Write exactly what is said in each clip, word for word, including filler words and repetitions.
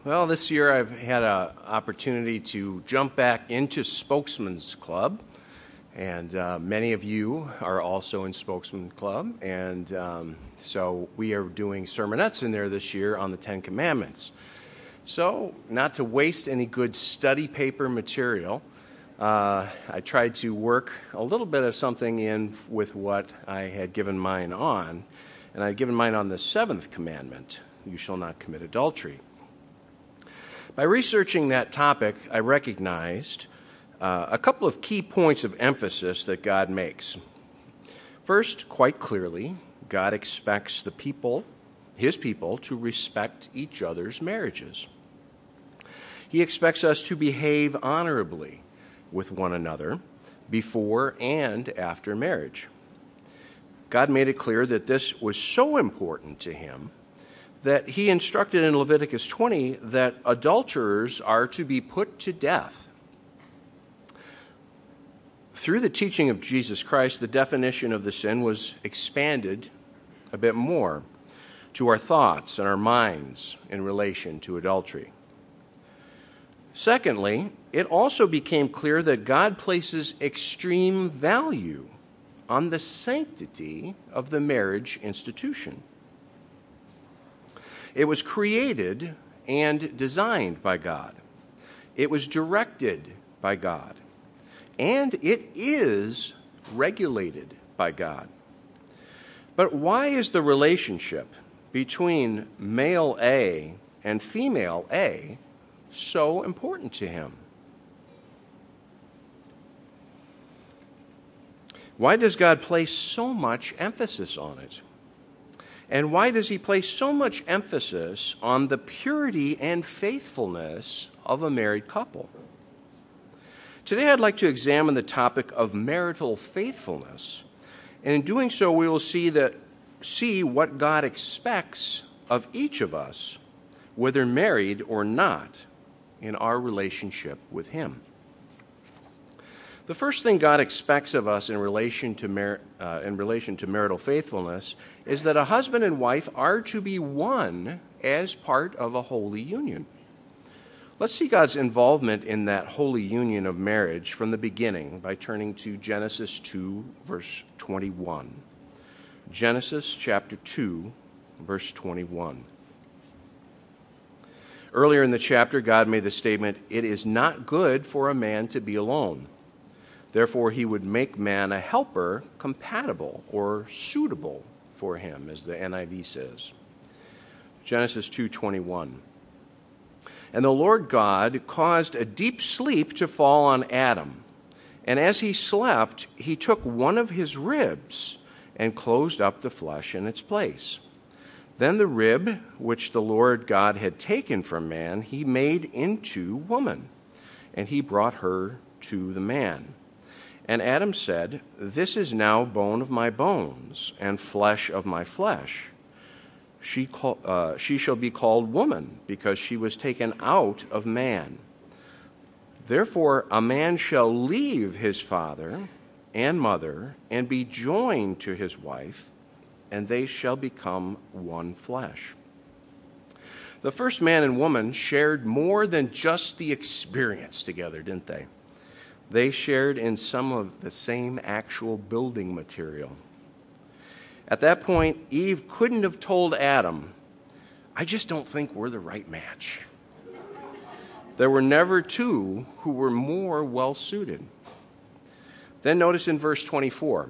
Well, this year I've had an opportunity to jump back into Spokesman's Club, and uh, many of you are also in Spokesman's Club, and um, so we are doing sermonettes in there this year on the Ten Commandments. So, not to waste any good study paper material, uh, I tried to work a little bit of something in with what I had given mine on, and I had given mine on the seventh commandment, you shall not commit adultery. By researching that topic, I recognized uh, a couple of key points of emphasis that God makes. First, quite clearly, God expects the people, his people, to respect each other's marriages. He expects us to behave honorably with one another before and after marriage. God made it clear that this was so important to him that he instructed in Leviticus twenty that adulterers are to be put to death. Through the teaching of Jesus Christ, the definition of the sin was expanded a bit more to our thoughts and our minds in relation to adultery. Secondly, it also became clear that God places extreme value on the sanctity of the marriage institution. It was created and designed by God. It was directed by God. And it is regulated by God. But why is the relationship between male A and female A so important to him? Why does God place so much emphasis on it? And why does he place so much emphasis on the purity and faithfulness of a married couple? Today I'd like to examine the topic of marital faithfulness. And in doing so, we will see that see what God expects of each of us, whether married or not, in our relationship with him. The first thing God expects of us in relation to mar- uh, in relation to marital faithfulness is that a husband and wife are to be one as part of a holy union. Let's see God's involvement in that holy union of marriage from the beginning by turning to Genesis two, verse twenty-one. Genesis chapter two, verse twenty-one. Earlier in the chapter, God made the statement, "It is not good for a man to be alone. Therefore, he would make man a helper compatible or suitable for him," as the N I V says. Genesis two twenty-one. "And the Lord God caused a deep sleep to fall on Adam. And as he slept, he took one of his ribs and closed up the flesh in its place. Then the rib which the Lord God had taken from man, he made into woman, and he brought her to the man. And Adam said, 'This is now bone of my bones and flesh of my flesh. She, call, uh, she shall be called woman, because she was taken out of man. Therefore a man shall leave his father and mother and be joined to his wife, and they shall become one flesh.'" The first man and woman shared more than just the experience together, didn't they? They shared in some of the same actual building material. At that point, Eve couldn't have told Adam, "I just don't think we're the right match." There were never two who were more well-suited. Then notice in verse twenty-four,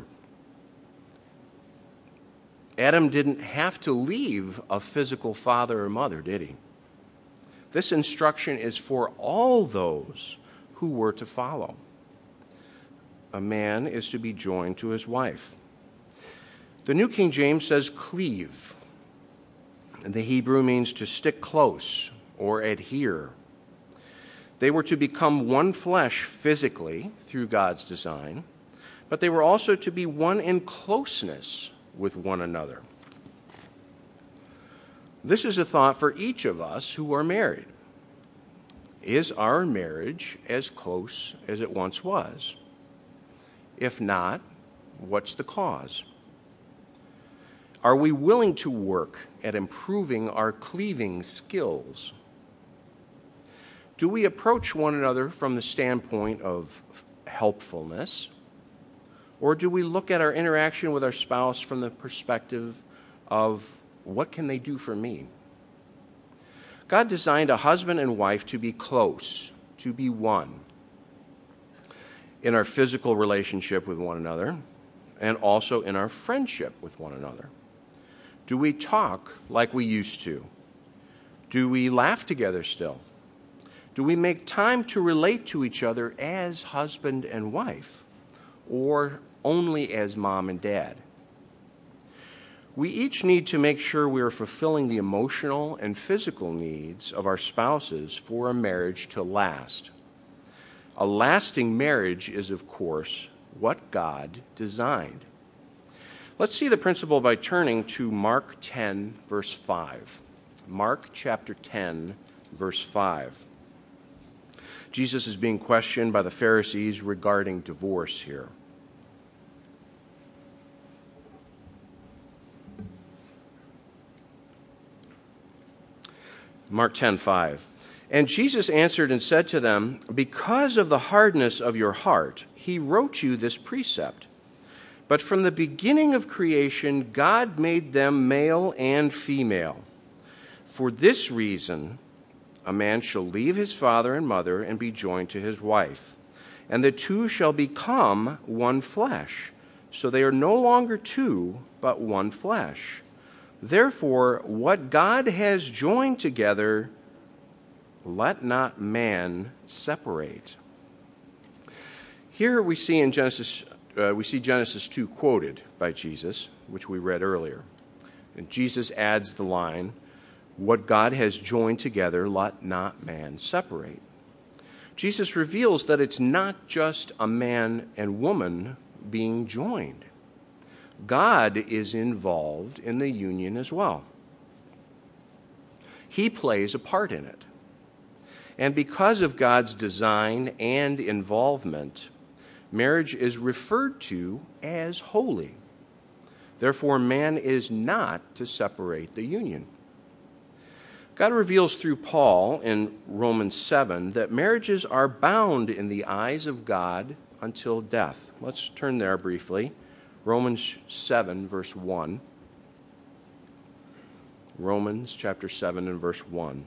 Adam didn't have to leave a physical father or mother, did he? This instruction is for all those who were to follow. A man is to be joined to his wife. The New King James says cleave. The Hebrew means to stick close or adhere. They were to become one flesh physically through God's design, but they were also to be one in closeness with one another. This is a thought for each of us who are married. Is our marriage as close as it once was? If not, what's the cause? Are we willing to work at improving our cleaving skills? Do we approach one another from the standpoint of helpfulness? Or do we look at our interaction with our spouse from the perspective of what can they do for me? God designed a husband and wife to be close, to be one, in our physical relationship with one another and also in our friendship with one another. Do we talk like we used to? Do we laugh together still? Do we make time to relate to each other as husband and wife, or only as mom and dad? We each need to make sure we are fulfilling the emotional and physical needs of our spouses for a marriage to last. A lasting marriage is, of course, what God designed. Let's see the principle by turning to Mark ten, verse five. Mark chapter ten, verse five. Jesus is being questioned by the Pharisees regarding divorce here. Mark ten, five. And Jesus answered and said to them, because of the hardness of your heart, he wrote you this precept. But from the beginning of creation, God made them male and female. For this reason, a man shall leave his father and mother and be joined to his wife, and the two shall become one flesh. So they are no longer two, but one flesh. Therefore, what God has joined together, let not man separate. Here we see in Genesis, uh, we see Genesis two quoted by Jesus, which we read earlier. And Jesus adds the line, what God has joined together, let not man separate. Jesus reveals that it's not just a man and woman being joined. God is involved in the union as well. He plays a part in it. And because of God's design and involvement, marriage is referred to as holy. Therefore, man is not to separate the union. God reveals through Paul in Romans seven that marriages are bound in the eyes of God until death. Let's turn there briefly. Romans seven, verse one. Romans chapter seven and verse one.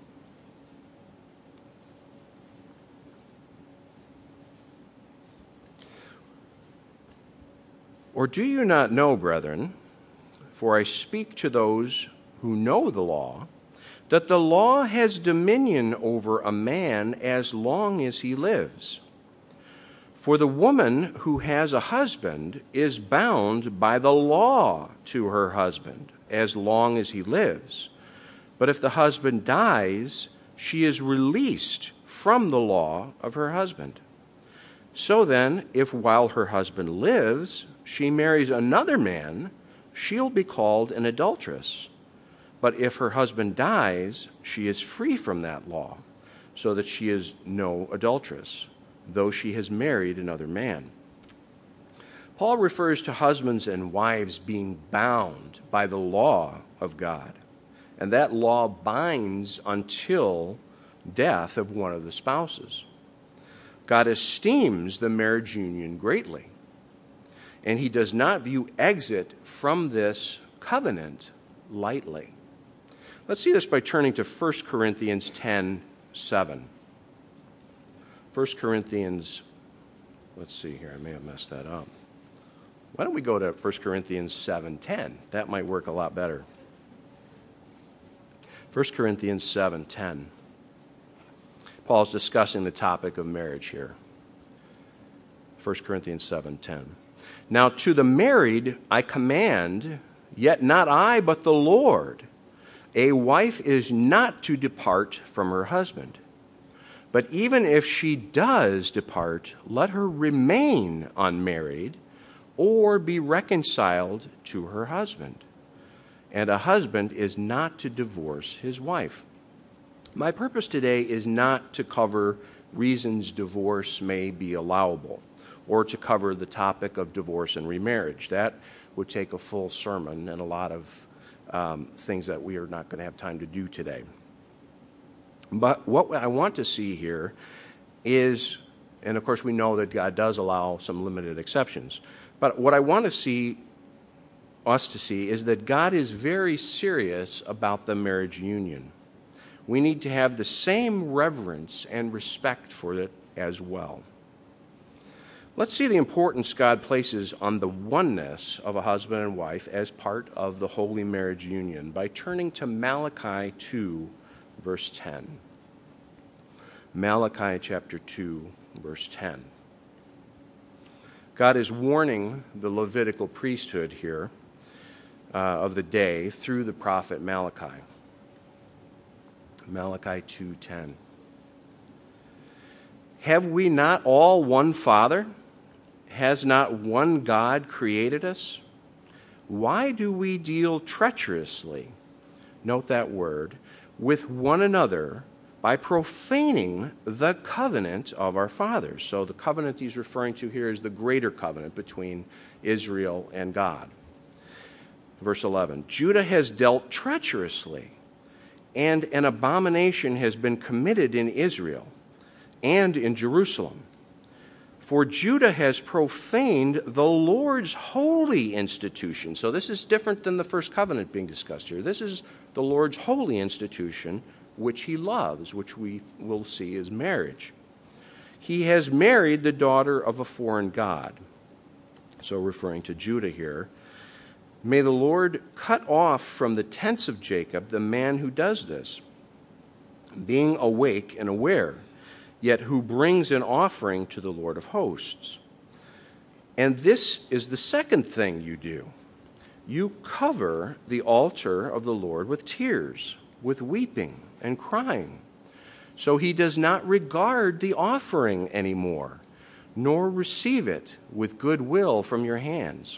Or do you not know, brethren, for I speak to those who know the law, that the law has dominion over a man as long as he lives. For the woman who has a husband is bound by the law to her husband as long as he lives. But if the husband dies, she is released from the law of her husband. So then, if while her husband lives, she marries another man, she'll be called an adulteress. But if her husband dies, she is free from that law, so that she is no adulteress, though she has married another man. Paul refers to husbands and wives being bound by the law of God, and that law binds until death of one of the spouses. God esteems the marriage union greatly, and he does not view exit from this covenant lightly. Let's see this by turning to First Corinthians ten, seven. First Corinthians, let's see here, I may have messed that up. Why don't we go to First Corinthians seven, ten? That might work a lot better. First Corinthians seven, ten. Paul's discussing the topic of marriage here. First Corinthians seven, ten. Now to the married I command, yet not I, but the Lord, a wife is not to depart from her husband. But even if she does depart, let her remain unmarried or be reconciled to her husband. And a husband is not to divorce his wife. My purpose today is not to cover reasons divorce may be allowable or to cover the topic of divorce and remarriage. That would take a full sermon and a lot of um, things that we are not going to have time to do today. But what I want to see here is, and of course we know that God does allow some limited exceptions, but what I want to see, us to see, is that God is very serious about the marriage union. We need to have the same reverence and respect for it as well. Let's see the importance God places on the oneness of a husband and wife as part of the holy marriage union by turning to Malachi two, verse ten. Malachi chapter two, verse ten. God is warning the Levitical priesthood here uh, of the day through the prophet Malachi. Malachi two ten. Have we not all one Father? Has not one God created us? Why do we deal treacherously, note that word, with one another by profaning the covenant of our fathers? So the covenant he's referring to here is the greater covenant between Israel and God. Verse eleven, Judah has dealt treacherously, and an abomination has been committed in Israel and in Jerusalem. For Judah has profaned the Lord's holy institution. So this is different than the first covenant being discussed here. This is the Lord's holy institution, which he loves, which we will see as marriage. He has married the daughter of a foreign god. So referring to Judah here. May the Lord cut off from the tents of Jacob the man who does this, being awake and aware, yet who brings an offering to the Lord of hosts. And this is the second thing you do. You cover the altar of the Lord with tears, with weeping and crying. So he does not regard the offering anymore, nor receive it with good will from your hands.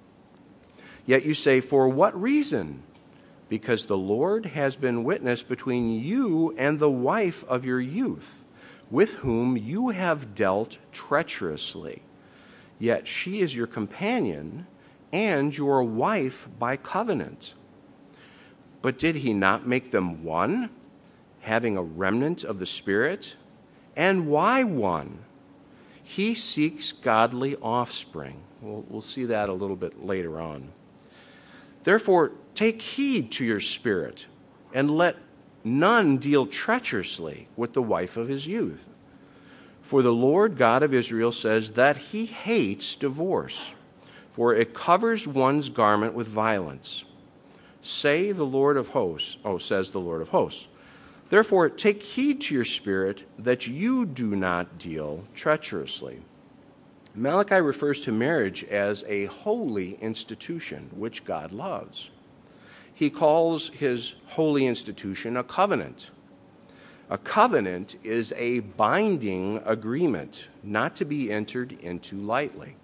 Yet you say, for what reason? Because the Lord has been witness between you and the wife of your youth, with whom you have dealt treacherously. Yet she is your companion and your wife by covenant. But did he not make them one, having a remnant of the Spirit? And why one? He seeks godly offspring. We'll, we'll see that a little bit later on. Therefore, take heed to your spirit, and let none deal treacherously with the wife of his youth. For the Lord God of Israel says that he hates divorce, for it covers one's garment with violence. Say the Lord of hosts, oh, says the Lord of hosts. Therefore, take heed to your spirit that you do not deal treacherously. Malachi refers to marriage as a holy institution, which God loves. He calls his holy institution a covenant. A covenant is a binding agreement, not to be entered into lightly.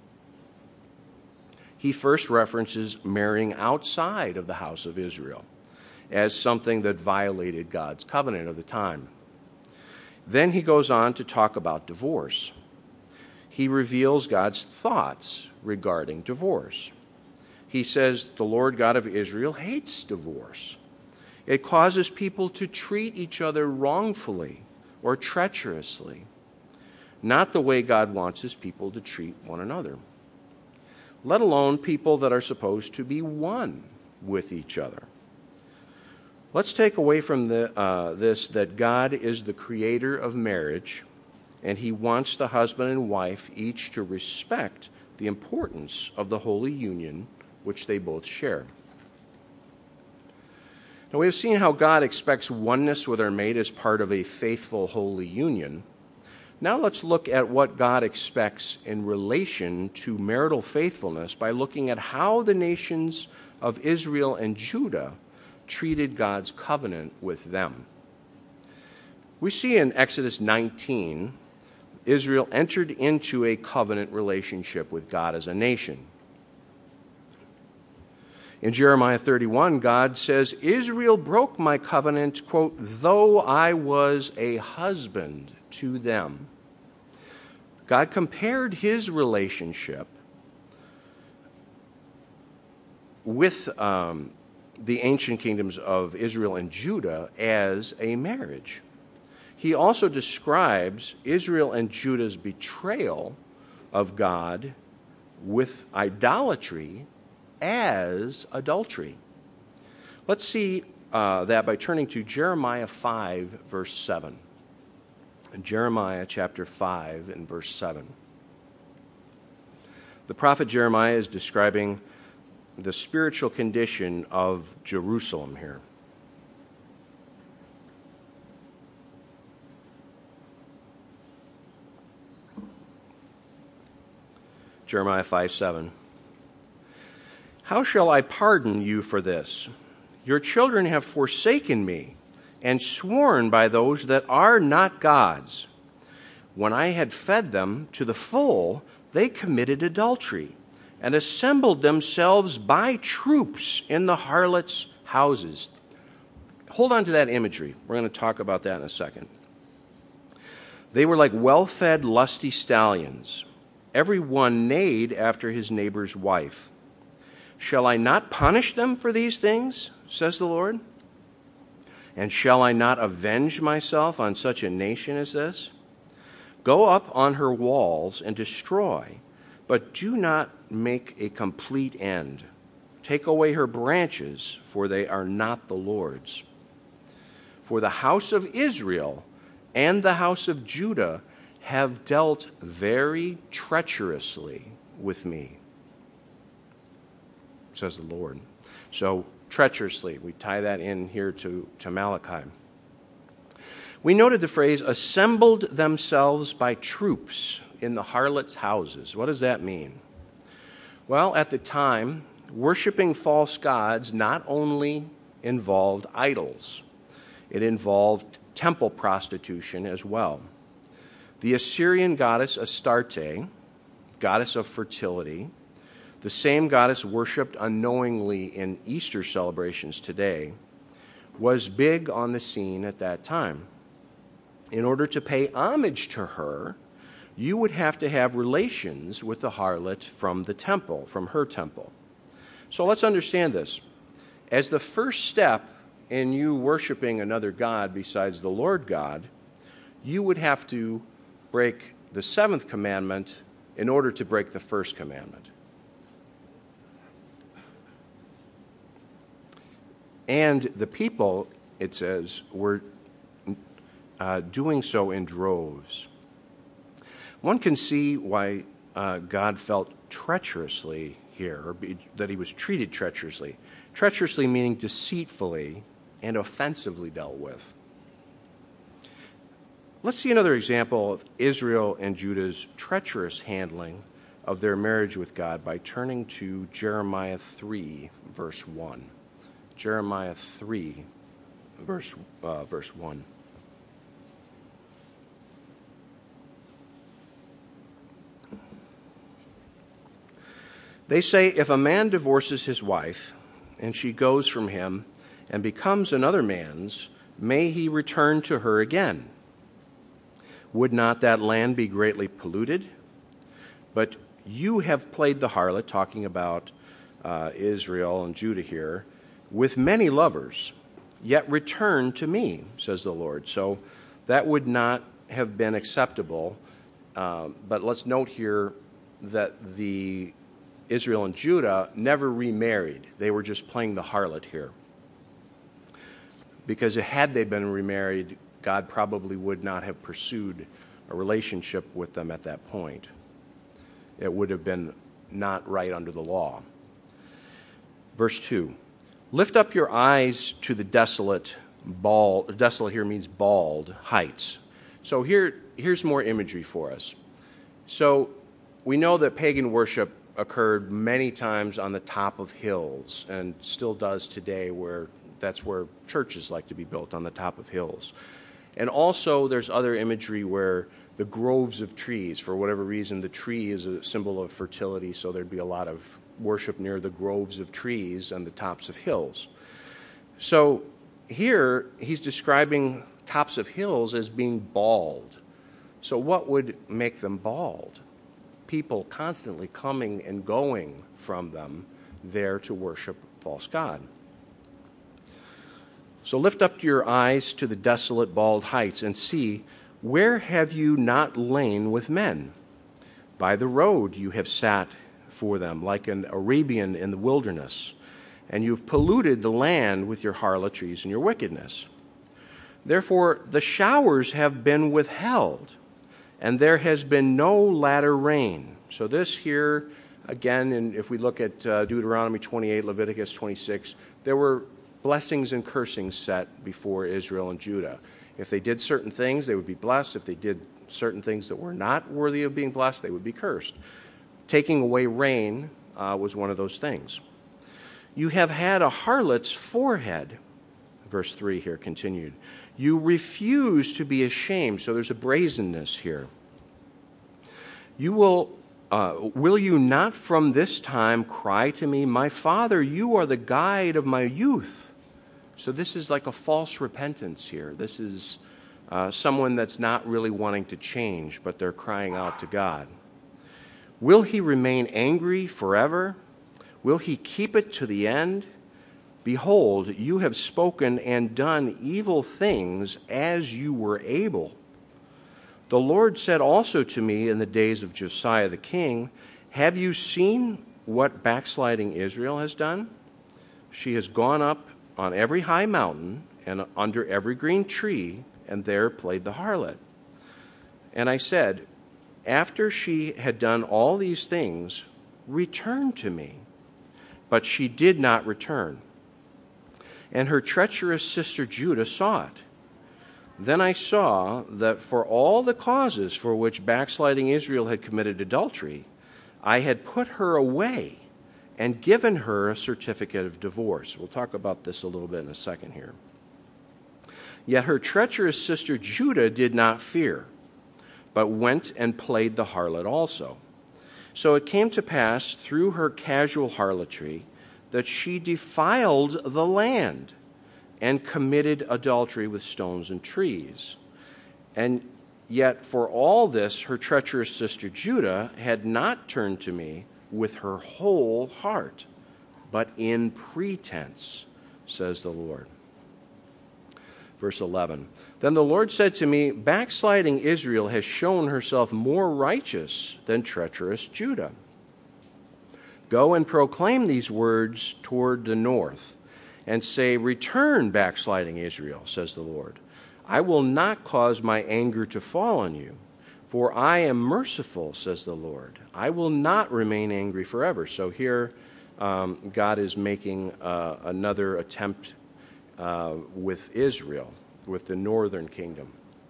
He first references marrying outside of the house of Israel as something that violated God's covenant of the time. Then he goes on to talk about divorce. He reveals God's thoughts regarding divorce. He says the Lord God of Israel hates divorce. It causes people to treat each other wrongfully or treacherously, not the way God wants his people to treat one another, let alone people that are supposed to be one with each other. Let's take away from the, uh, this that God is the creator of marriage, and he wants the husband and wife each to respect the importance of the holy union which they both share. Now, we have seen how God expects oneness with our mate as part of a faithful holy union. Now let's look at what God expects in relation to marital faithfulness by looking at how the nations of Israel and Judah treated God's covenant with them. We see in Exodus nineteen, Israel entered into a covenant relationship with God as a nation. In Jeremiah thirty-one, God says, Israel broke my covenant, quote, though I was a husband to them. God compared his relationship with um, the ancient kingdoms of Israel and Judah as a marriage. He also describes Israel and Judah's betrayal of God with idolatry as adultery. Let's see uh, that by turning to Jeremiah five, verse seven. Jeremiah chapter five and verse seven. The prophet Jeremiah is describing the spiritual condition of Jerusalem here. Jeremiah five seven. How shall I pardon you for this? Your children have forsaken me and sworn by those that are not gods. When I had fed them to the full, they committed adultery and assembled themselves by troops in the harlots' houses. Hold on to that imagery. We're going to talk about that in a second. They were like well-fed, lusty stallions. Every one neighed after his neighbor's wife. Shall I not punish them for these things, says the Lord? And shall I not avenge myself on such a nation as this? Go up on her walls and destroy, but do not make a complete end. Take away her branches, for they are not the Lord's. For the house of Israel and the house of Judah have dealt very treacherously with me, says the Lord. So, treacherously, we tie that in here to, to Malachi. We noted the phrase, assembled themselves by troops in the harlots' houses. What does that mean? Well, at the time, worshiping false gods not only involved idols, it involved temple prostitution as well. The Assyrian goddess Astarte, goddess of fertility, the same goddess worshipped unknowingly in Easter celebrations today, was big on the scene at that time. In order to pay homage to her, you would have to have relations with the harlot from the temple, from her temple. So let's understand this. As the first step in you worshiping another god besides the Lord God, you would have to break the seventh commandment in order to break the first commandment. And the people, it says, were uh, doing so in droves. One can see why uh, God felt treacherously here, or be, that he was treated treacherously. Treacherously meaning deceitfully and offensively dealt with. Let's see another example of Israel and Judah's treacherous handling of their marriage with God by turning to Jeremiah three, verse one. Jeremiah three, verse, uh, verse one. They say, if a man divorces his wife, and she goes from him and becomes another man's, may he return to her again. Would not that land be greatly polluted? But you have played the harlot, talking about uh, Israel and Judah here, with many lovers, yet return to me, says the Lord. So that would not have been acceptable. Uh, but let's note here that the Israel and Judah never remarried. They were just playing the harlot here. Because had they been remarried, God probably would not have pursued a relationship with them at that point. It would have been not right under the law. Verse two, lift up your eyes to the desolate, bald, desolate here means bald, heights. So here, here's more imagery for us. So we know that pagan worship occurred many times on the top of hills, and still does today, where that's where churches like to be built, on the top of hills. And also there's other imagery where the groves of trees, for whatever reason, the tree is a symbol of fertility, so there'd be a lot of worship near the groves of trees and the tops of hills. So here he's describing tops of hills as being bald. So what would make them bald? People constantly coming and going from them there to worship false god. So lift up your eyes to the desolate, bald heights and see, where have you not lain with men? By the road you have sat for them, like an Arabian in the wilderness, and you've polluted the land with your harlotries and your wickedness. Therefore the showers have been withheld, and there has been no latter rain. So this here, again, and if we look at uh, Deuteronomy twenty-eight, Leviticus twenty-six, there were blessings and cursings set before Israel and Judah. If they did certain things, they would be blessed. If they did certain things that were not worthy of being blessed, they would be cursed. Taking away rain uh, was one of those things. You have had a harlot's forehead. Verse three here continued. You refuse to be ashamed. So there's a brazenness here. You will, uh, will you not from this time cry to me, my father, you are the guide of my youth. So this is like a false repentance here. This is uh, someone that's not really wanting to change, but they're crying out to God. Will he remain angry forever? Will he keep it to the end? Behold, you have spoken and done evil things as you were able. The Lord said also to me in the days of Josiah the king, have you seen what backsliding Israel has done? She has gone up on every high mountain and under every green tree, and there played the harlot. And I said, after she had done all these things, return to me. But she did not return. And her treacherous sister Judah saw it. Then I saw that for all the causes for which backsliding Israel had committed adultery, I had put her away and given her a certificate of divorce. We'll talk about this a little bit in a second here. Yet her treacherous sister Judah did not fear, but went and played the harlot also. So it came to pass through her casual harlotry that she defiled the land and committed adultery with stones and trees. And yet for all this, her treacherous sister Judah had not turned to me with her whole heart, but in pretense, says the Lord. Verse eleven, then the Lord said to me, backsliding Israel has shown herself more righteous than treacherous Judah. Go and proclaim these words toward the north, and say, return, backsliding Israel, says the Lord. I will not cause my anger to fall on you, for I am merciful, says the Lord. I will not remain angry forever. So here um, God is making uh, another attempt uh, with Israel, with the northern kingdom.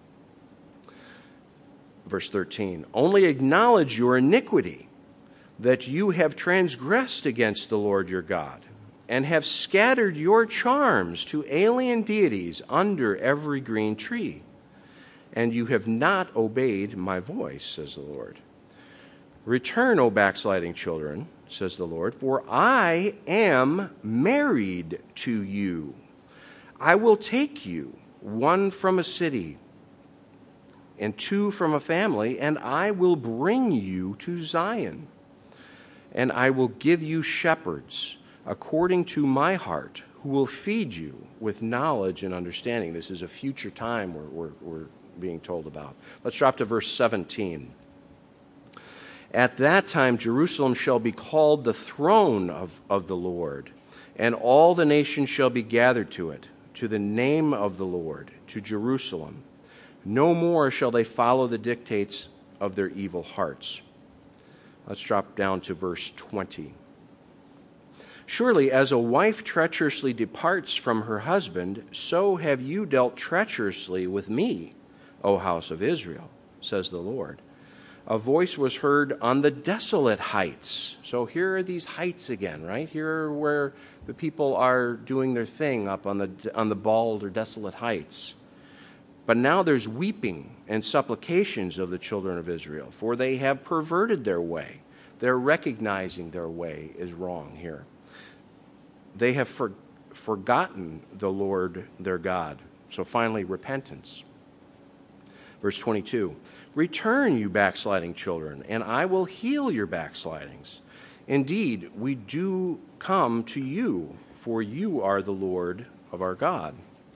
Verse thirteen, only acknowledge your iniquity, that you have transgressed against the Lord your God, and have scattered your charms to alien deities under every green tree. And you have not obeyed my voice, says the Lord. Return, O backsliding children, says the Lord, for I am married to you. I will take you, one from a city, and two from a family, and I will bring you to Zion. And I will give you shepherds according to my heart, who will feed you with knowledge and understanding. This is a future time we're, we're, we're being told about. Let's drop to verse seventeen. At that time, Jerusalem shall be called the throne of, of the Lord, and all the nations shall be gathered to it, to the name of the Lord, to Jerusalem. No more shall they follow the dictates of their evil hearts. Let's drop down to verse twenty. Surely as a wife treacherously departs from her husband, so have you dealt treacherously with me, O house of Israel, says the Lord. A voice was heard on the desolate heights. So here are these heights again, right? Here are where the people are doing their thing up on the on the bald or desolate heights. But now there's weeping and supplications of the children of Israel, for they have perverted their way. They're recognizing their way is wrong here. They have for, forgotten the Lord their God. So finally, repentance. Verse twenty-two, return, you backsliding children, and I will heal your backslidings. Indeed, we do come to you, for you are the Lord of our God.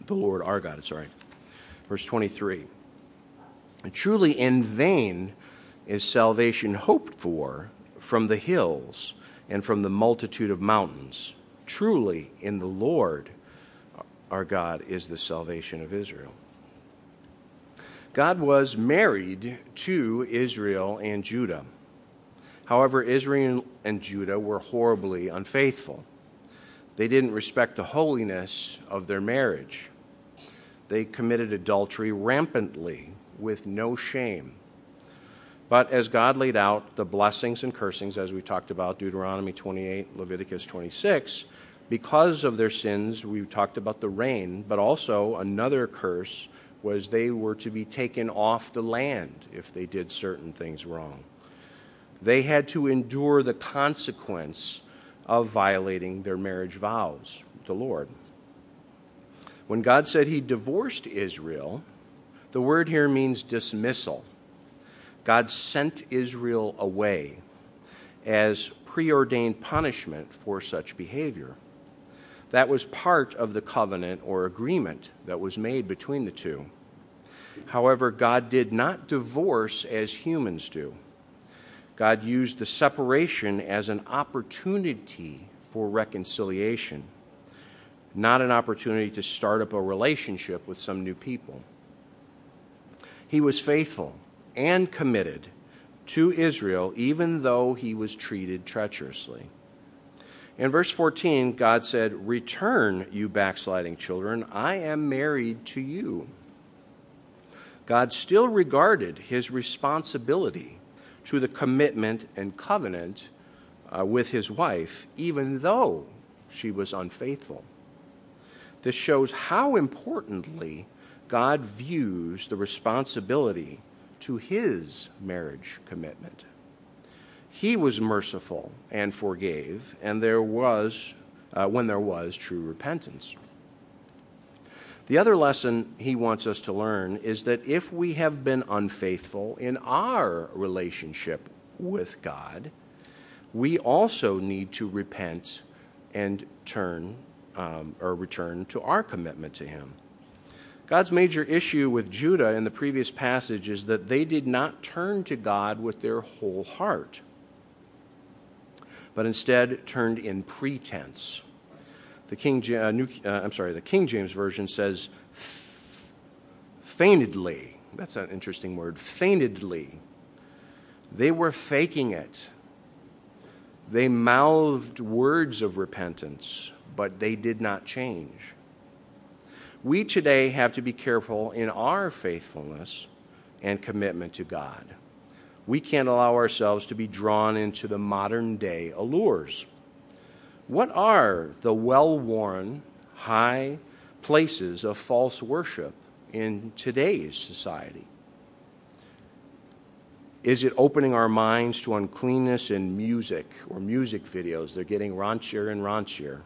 the Lord our God, sorry. Verse twenty-three. Truly in vain is salvation hoped for from the hills and from the multitude of mountains. Truly in the Lord our God is the salvation of Israel. God was married to Israel and Judah. However, Israel and Judah were horribly unfaithful. They didn't respect the holiness of their marriage. They committed adultery rampantly with no shame. But as God laid out the blessings and cursings, as we talked about, Deuteronomy twenty-eight, Leviticus twenty-six, because of their sins, we talked about the rain, but also another curse was they were to be taken off the land if they did certain things wrong. They had to endure the consequence of violating their marriage vows with the Lord. When God said he divorced Israel, the word here means dismissal. God sent Israel away as preordained punishment for such behavior. That was part of the covenant or agreement that was made between the two. However, God did not divorce as humans do. God used the separation as an opportunity for reconciliation, not an opportunity to start up a relationship with some new people. He was faithful and committed to Israel, even though he was treated treacherously. In verse fourteen, God said, "Return, you backsliding children, I am married to you." God still regarded his responsibility to the commitment and covenant uh, with his wife, even though she was unfaithful. This shows how importantly God views the responsibility to his marriage commitment. He was merciful and forgave, and there was, uh, when there was true repentance. The other lesson he wants us to learn is that if we have been unfaithful in our relationship with God, we also need to repent and turn um, or return to our commitment to him. God's major issue with Judah in the previous passage is that they did not turn to God with their whole heart, but instead turned in pretense. The King, uh, New, uh, I'm sorry, the King James Version says feignedly. That's an interesting word. Feignedly. They were faking it. They mouthed words of repentance, but they did not change. We today have to be careful in our faithfulness and commitment to God. We can't allow ourselves to be drawn into the modern day allures. What are the well-worn, high places of false worship in today's society? Is it opening our minds to uncleanness in music or music videos? They're getting raunchier and raunchier.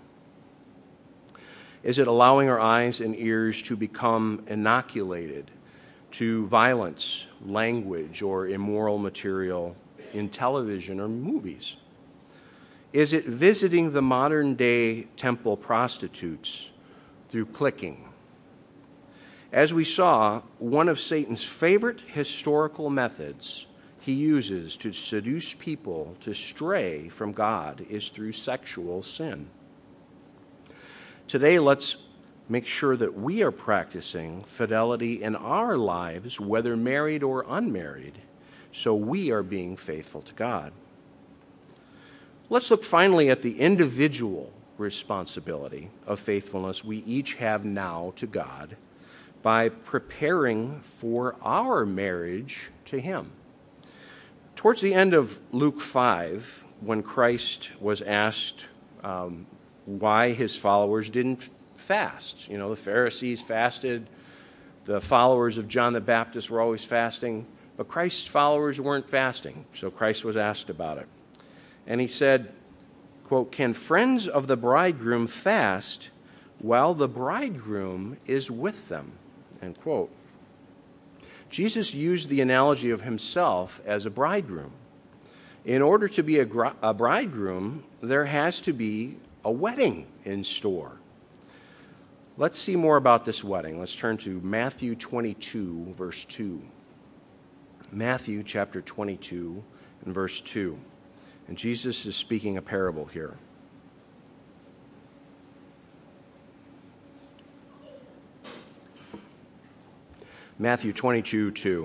Is it allowing our eyes and ears to become inoculated to violence, language, or immoral material in television or movies? Is it visiting the modern-day temple prostitutes through clicking? As we saw, one of Satan's favorite historical methods he uses to seduce people to stray from God is through sexual sin. Today, let's make sure that we are practicing fidelity in our lives, whether married or unmarried, so we are being faithful to God. Let's look finally at the individual responsibility of faithfulness we each have now to God by preparing for our marriage to him. Towards the end of Luke five, when Christ was asked um, why his followers didn't fast, you know, the Pharisees fasted, the followers of John the Baptist were always fasting, but Christ's followers weren't fasting, so Christ was asked about it. And he said, quote, "Can friends of the bridegroom fast while the bridegroom is with them?" End quote. Jesus used the analogy of himself as a bridegroom. In order to be a, gr- a bridegroom, there has to be a wedding in store. Let's see more about this wedding. Let's turn to Matthew twenty-two, verse two. Matthew chapter twenty-two and verse two. And Jesus is speaking a parable here. Matthew twenty-two, two.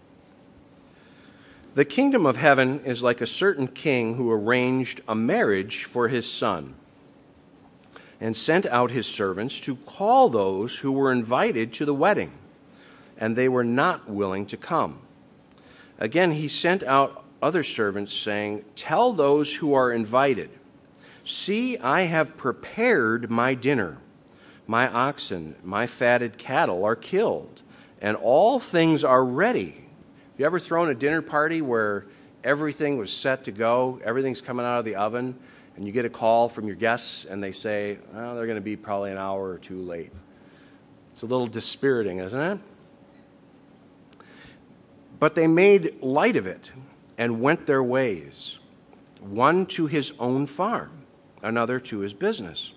The kingdom of heaven is like a certain king who arranged a marriage for his son and sent out his servants to call those who were invited to the wedding, and they were not willing to come. Again, he sent out other servants, saying, "Tell those who are invited, see, I have prepared my dinner. My oxen, my fatted cattle are killed, and all things are ready." Have you ever thrown a dinner party where everything was set to go, everything's coming out of the oven, and you get a call from your guests, and they say, well, they're going to be probably an hour or two late? It's a little dispiriting, isn't it? But they made light of it and went their ways, one to his own farm, another to his business.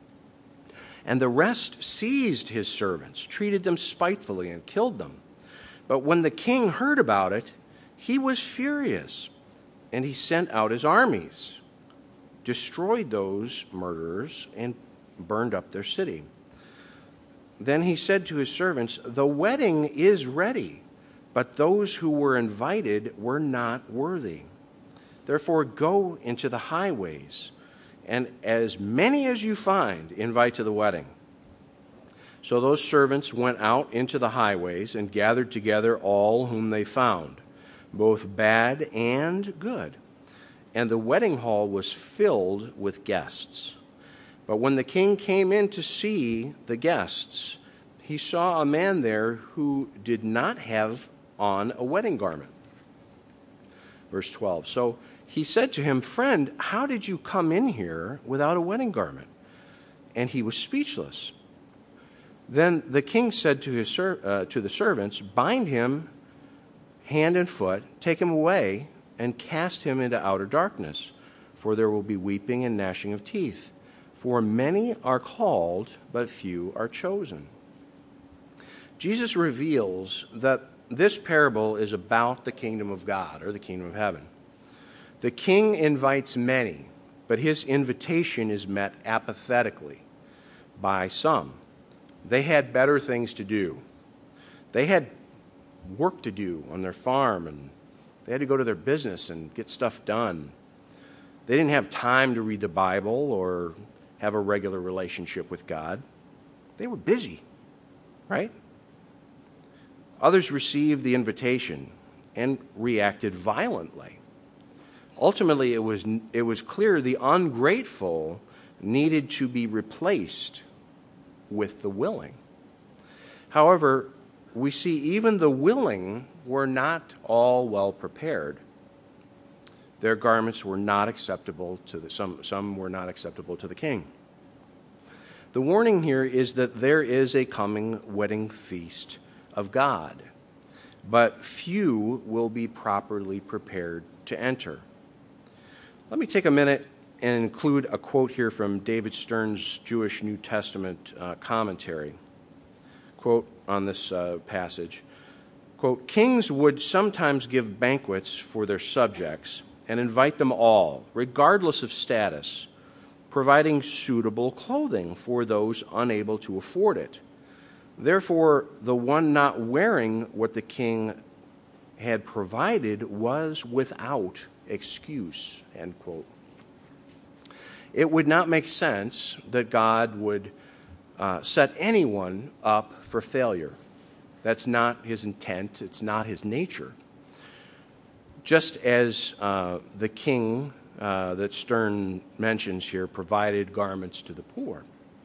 And the rest seized his servants, treated them spitefully, and killed them. But when the king heard about it, he was furious, and he sent out his armies, destroyed those murderers, and burned up their city. Then he said to his servants, "The wedding is ready, but those who were invited were not worthy. Therefore go into the highways, and as many as you find, invite to the wedding." So those servants went out into the highways and gathered together all whom they found, both bad and good. And the wedding hall was filled with guests. But when the king came in to see the guests, he saw a man there who did not have on a wedding garment. Verse twelve. So he said to him, "Friend, how did you come in here without a wedding garment?" And he was speechless. Then the king said to his ser- uh, to the servants, "Bind him hand and foot, take him away, and cast him into outer darkness, for there will be weeping and gnashing of teeth. For many are called, but few are chosen." Jesus reveals that this parable is about the kingdom of God, or the kingdom of heaven. The king invites many, but his invitation is met apathetically by some. They had better things to do. They had work to do on their farm, and they had to go to their business and get stuff done. They didn't have time to read the Bible or have a regular relationship with God. They were busy, right? Others received the invitation and reacted violently. Ultimately, it was, it was clear the ungrateful needed to be replaced with the willing. However, we see even the willing were not all well prepared. Their garments were not acceptable to the, some, some were not acceptable to the king. The warning here is that there is a coming wedding feast of God, but few will be properly prepared to enter. Let me take a minute and include a quote here from David Stern's Jewish New Testament uh, commentary. Quote on this uh, passage, quote, "Kings would sometimes give banquets for their subjects and invite them all, regardless of status, providing suitable clothing for those unable to afford it. Therefore, the one not wearing what the king had provided was without excuse," end quote. It would not make sense that God would uh, set anyone up for failure. That's not his intent. It's not his nature. Just as uh, the king uh, that Stern mentions here provided garments to the poor.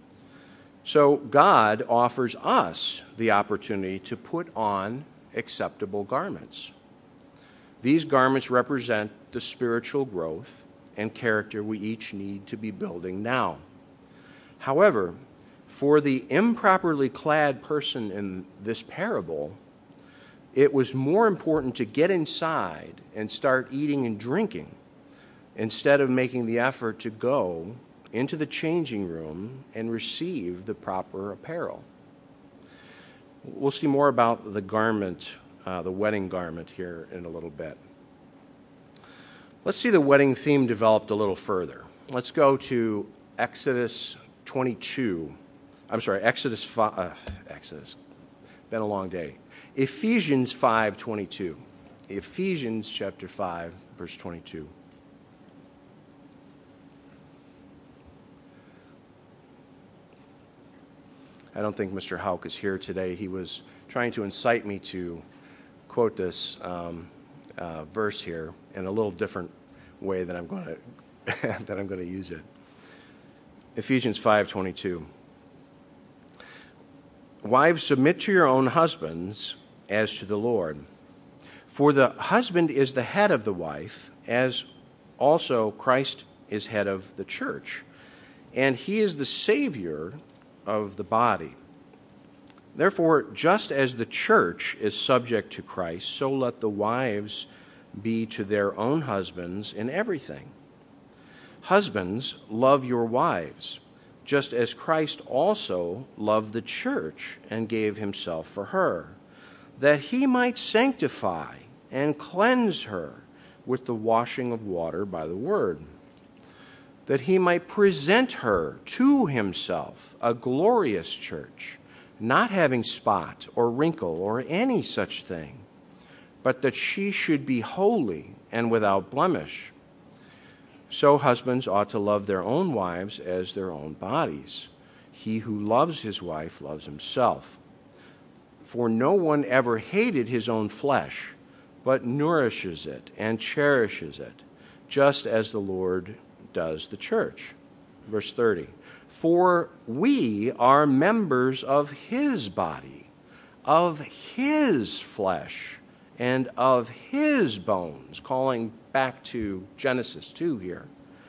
So God offers us the opportunity to put on acceptable garments. These garments represent the spiritual growth and character we each need to be building now. However, for the improperly clad person in this parable, it was more important to get inside and start eating and drinking instead of making the effort to go into the changing room and receive the proper apparel. We'll see more about the garment, uh, the wedding garment here in a little bit. Let's see the wedding theme developed a little further. Let's go to Exodus twenty-two. I'm sorry, Exodus five, uh, Exodus, been a long day. Ephesians five twenty-two. Ephesians chapter five, verse twenty-two. I don't think Mister Houck is here today. He was trying to incite me to quote this um, uh, verse here in a little different way than I'm going to that I'm going to use it. Ephesians five twenty-two. Wives, submit to your own husbands as to the Lord. For the husband is the head of the wife, as also Christ is head of the church, and he is the Savior of the body. Therefore, just as the church is subject to Christ, so let the wives be to their own husbands in everything. Husbands, love your wives, just as Christ also loved the church and gave himself for her, that he might sanctify and cleanse her with the washing of water by the word, that he might present her to himself a glorious church, not having spot or wrinkle or any such thing, but that she should be holy and without blemish. So husbands ought to love their own wives as their own bodies. He who loves his wife loves himself. For no one ever hated his own flesh, but nourishes it and cherishes it, just as the Lord does the church. Verse thirty. For we are members of his body, of his flesh, and of his bones, calling back to Genesis two here.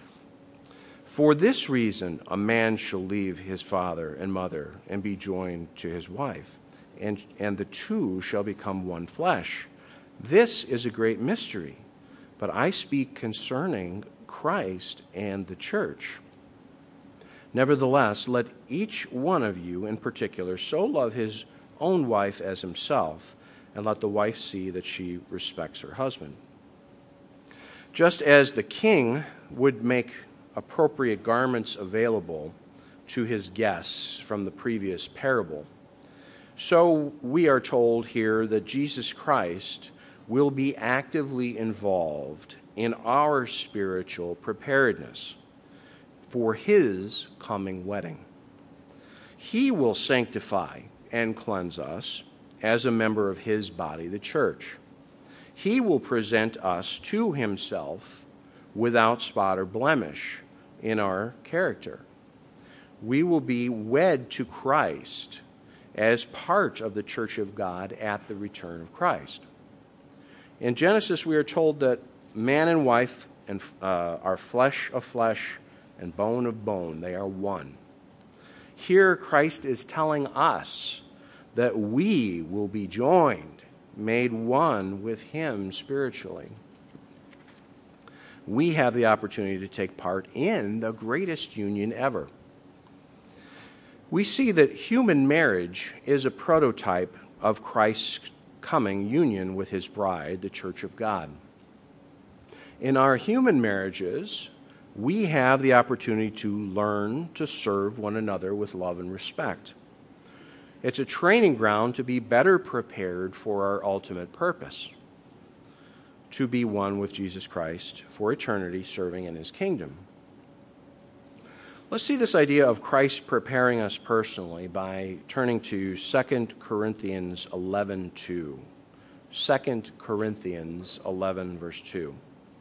For this reason, a man shall leave his father and mother and be joined to his wife, and, and the two shall become one flesh. This is a great mystery, but I speak concerning Christ and the church. Nevertheless, let each one of you in particular so love his own wife as himself, and let the wife see that she respects her husband. Just as the king would make appropriate garments available to his guests from the previous parable, so we are told here that Jesus Christ will be actively involved in our spiritual preparedness for his coming wedding. He will sanctify and cleanse us as a member of his body, the church. He will present us to himself without spot or blemish in our character. We will be wed to Christ as part of the church of God at the return of Christ. In Genesis, we are told that man and wife and, uh, are flesh of flesh and bone of bone. They are one. Here, Christ is telling us that we will be joined, made one with him spiritually. We have the opportunity to take part in the greatest union ever. We see that human marriage is a prototype of Christ's coming union with his bride, the church of God. In our human marriages, we have the opportunity to learn to serve one another with love and respect. It's a training ground to be better prepared for our ultimate purpose, to be one with Jesus Christ for eternity, serving in his kingdom. Let's see this idea of Christ preparing us personally by turning to Second Corinthians eleven two. Second Corinthians eleven, verse two.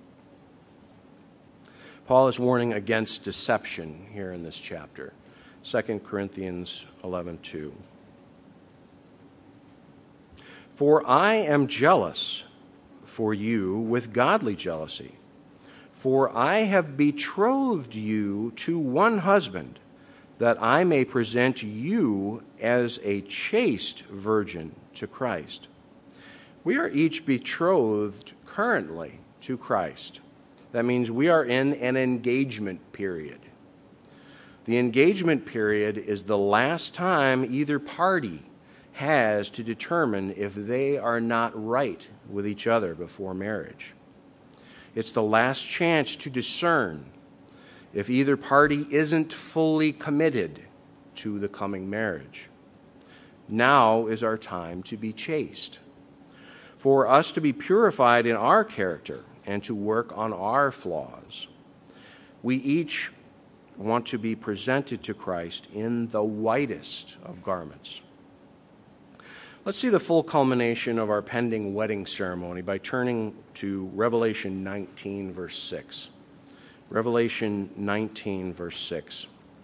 Paul is warning against deception here in this chapter. Second Corinthians eleven two. For I am jealous for you with godly jealousy. For I have betrothed you to one husband, that I may present you as a chaste virgin to Christ. We are each betrothed currently to Christ. That means we are in an engagement period. The engagement period is the last time either party has to determine if they are not right with each other before marriage. It's the last chance to discern if either party isn't fully committed to the coming marriage. Now is our time to be chaste, for us to be purified in our character and to work on our flaws. We each want to be presented to Christ in the whitest of garments. Let's see the full culmination of our pending wedding ceremony by turning to Revelation nineteen, verse six. Revelation nineteen, verse six.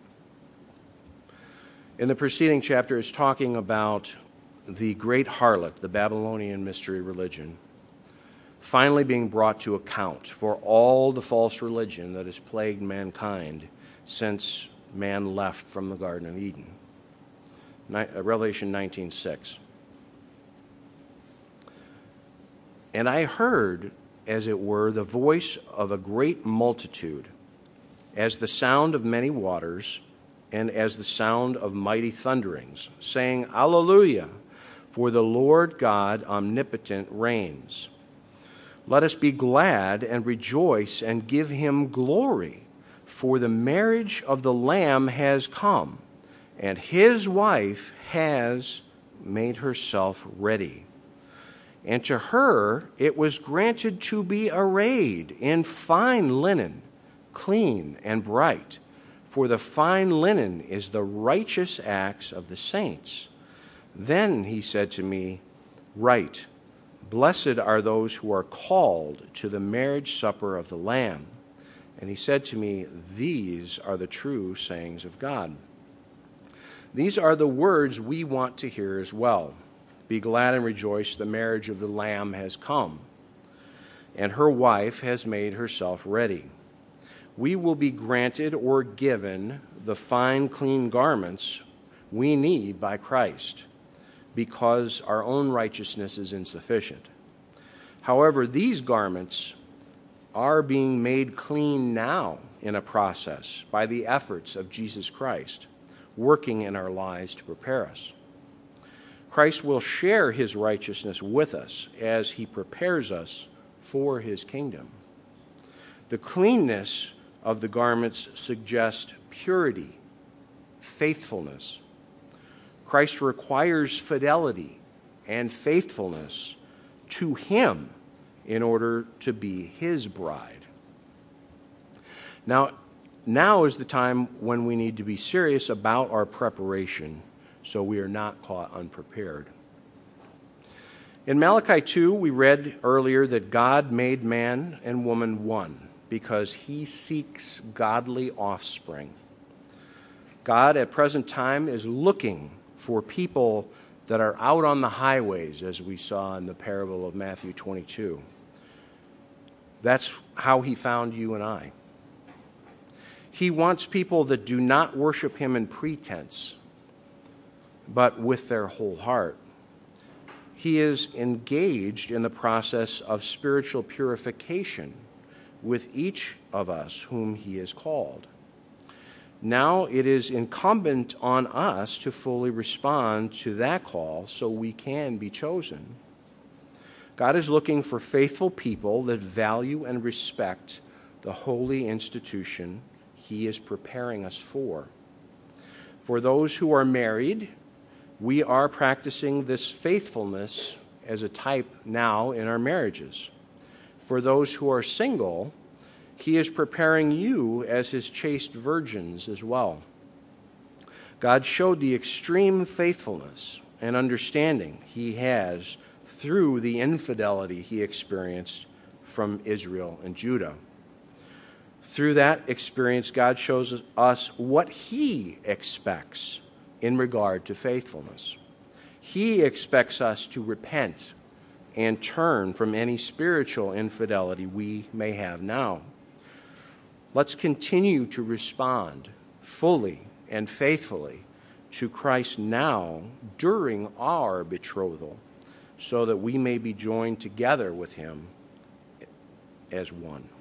In the preceding chapter, it's talking about the great harlot, the Babylonian mystery religion, finally being brought to account for all the false religion that has plagued mankind since man left from the Garden of Eden. Revelation nineteen six. And I heard, as it were, the voice of a great multitude, as the sound of many waters, and as the sound of mighty thunderings, saying, Alleluia, for the Lord God omnipotent reigns. Let us be glad and rejoice and give him glory, for the marriage of the Lamb has come, and his wife has made herself ready. And to her it was granted to be arrayed in fine linen, clean and bright, for the fine linen is the righteous acts of the saints. Then he said to me, Write, blessed are those who are called to the marriage supper of the Lamb. And he said to me, These are the true sayings of God. These are the words we want to hear as well. Be glad and rejoice, the marriage of the Lamb has come, and her wife has made herself ready. We will be granted or given the fine, clean garments we need by Christ, because our own righteousness is insufficient. However, these garments are being made clean now in a process by the efforts of Jesus Christ, working in our lives to prepare us. Christ will share his righteousness with us as he prepares us for his kingdom. The cleanness of the garments suggests purity, faithfulness. Christ requires fidelity and faithfulness to him in order to be his bride. Now, now is the time when we need to be serious about our preparation so we are not caught unprepared. In Malachi two, we read earlier that God made man and woman one because he seeks godly offspring. God at present time is looking for people that are out on the highways, as we saw in the parable of Matthew twenty-two. That's how he found you and I. He wants people that do not worship him in pretense, but with their whole heart. He is engaged in the process of spiritual purification with each of us whom he has called. Now it is incumbent on us to fully respond to that call so we can be chosen. God is looking for faithful people that value and respect the holy institution he is preparing us for. For those who are married, we are practicing this faithfulness as a type now in our marriages. For those who are single, he is preparing you as his chaste virgins as well. God showed the extreme faithfulness and understanding he has through the infidelity he experienced from Israel and Judah. Through that experience, God shows us what he expects in regard to faithfulness. He expects us to repent and turn from any spiritual infidelity we may have now. Let's continue to respond fully and faithfully to Christ now during our betrothal, so that we may be joined together with him as one.